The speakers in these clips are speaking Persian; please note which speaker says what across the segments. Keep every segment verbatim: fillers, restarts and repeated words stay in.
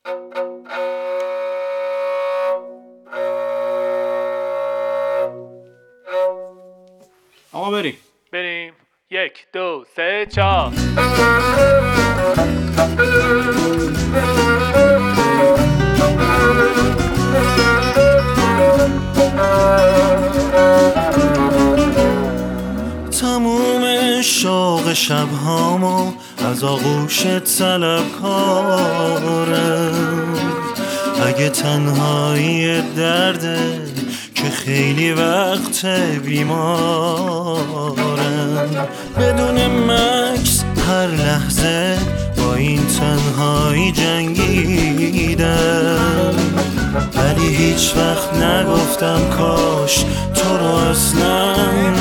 Speaker 1: آقا بریم
Speaker 2: بریم. یک دو سه چهار.
Speaker 3: تموم شوق شبهامو از آغوش طلبکارم. اگه تنهایی درده که خیلی وقت بیمارم، بدون مکس هر لحظه با این تنهایی جنگیدم، ولی هیچ وقت نگفتم کاش تو رو اصلا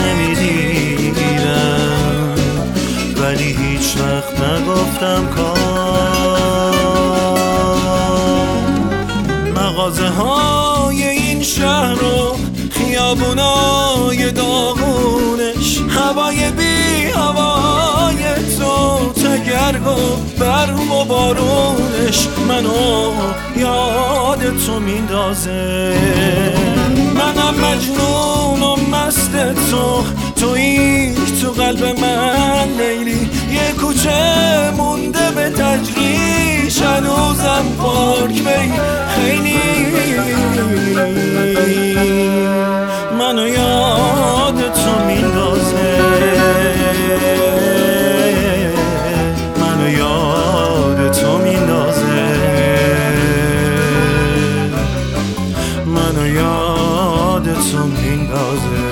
Speaker 3: نمیدیدم، ولی هیچ وقت نگفتم کاش. مغازه های این شهر رو، خیابونای داغونش، هوای بی هوای تو، تگرگ و برف و بارونش منو یاد تو میندازه. منم مجنون و مست تو، تویی تو قلب من لیلی، یه کوچه مونده به تجریش، هنوزم پارک بی خیلی منو یاد تو میندازه، منو یاد تو میندازه، منو یاد تو میندازه.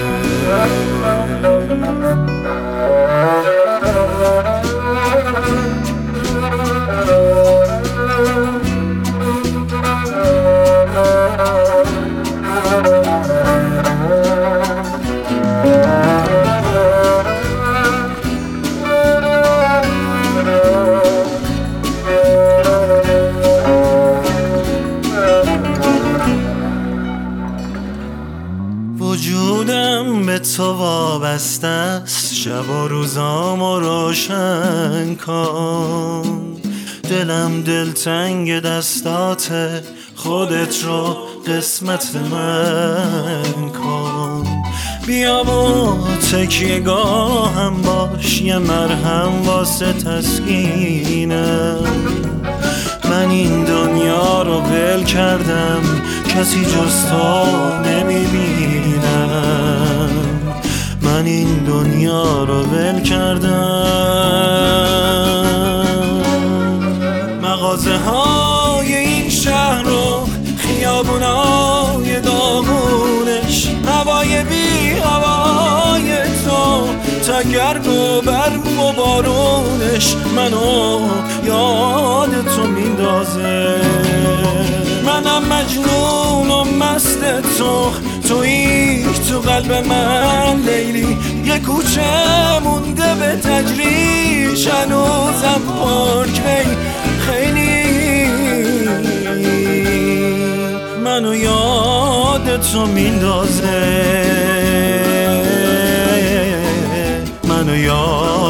Speaker 3: وجودم به تو وابسته است، شب و روزامو روشن کن. دلم دلتنگ دستاته، خودت رو قسمت من کن. بیا و تکیه گاهم باش، یه مرهم واسه تسکینم. من این دنیا رو ول کردم، کسی جز تو نمیبینم. من این دنیا رو ول کردم. مغازه های این شهر رو، خیابونای داغونش، هوای بی هوای تو، تگرگ و برف و بارونش منو یاد تو میندازه. منم مجنون و مست تو، تویی تو قلب من لیلی، یه کوچه مونده به تجریش، هنوزم پارک بی خیلی منو یاد تو میندازه، منو یاد